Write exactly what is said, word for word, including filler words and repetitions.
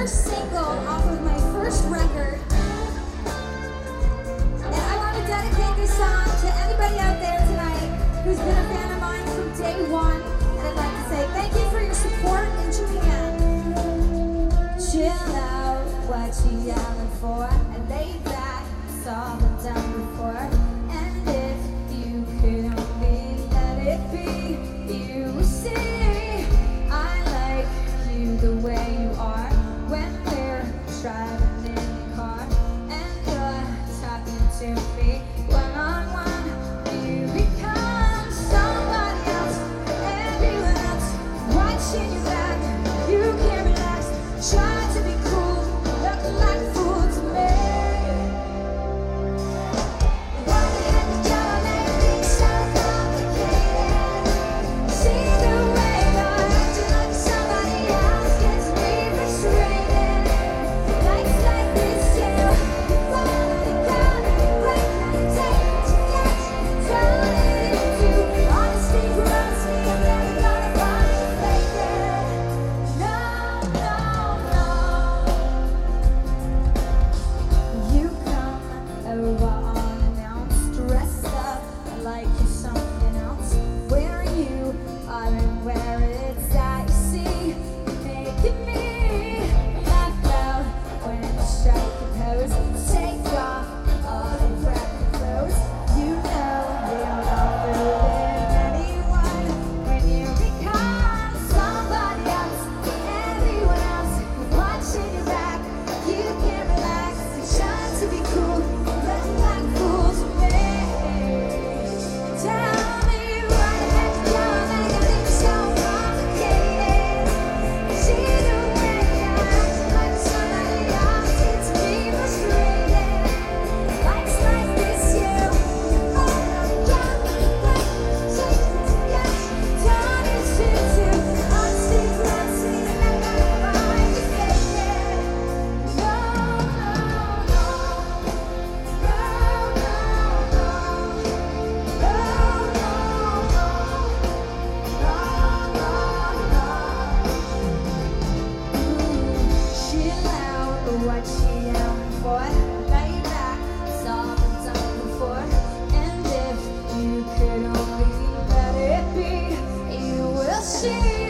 first single off of my first record. And I want to dedicate this song to anybody out there tonight who's been a fan of mine from day one. And I'd like to say thank you for your support and tuning in. Chill out, what you yelling for? And lay back, it's all been done before. And if you could only let it be, you will see I like you the way you are when we're driving in the car and you're talking to me one on one. You become somebody else, everyone else watching your back. You can't relax, trying to be cool, looking like a fool to me. Why the heck did y'all make things so complicated? See the way you're acting like somebody else gets me frustrated. Nights like this, you fall down, break meditate to get down into honesty grows me. I'm never gonna find you fake it. No, no, no. You come over unannounced, dressed up like you're something else. Where you are and where it's at, you see, making me laugh out when you strike a pose. Take off all your crappy clothes. You know you're not fooling anyone when you become somebody else. Everyone else watching your back. You can't relax. You're trying to be cool, looking like fools to me. Tell me why the heck y'all make things so complicated? See the way you're acting like somebody else gets me frustrated. Nights like this, you fall down, break, take to get down into honesty grows me. I'm never gonna find you fake it. No, no, no. No, no, no. No, chill out, what you yelling for? Lay back, it's all been done before. And if you could only let it be, you will see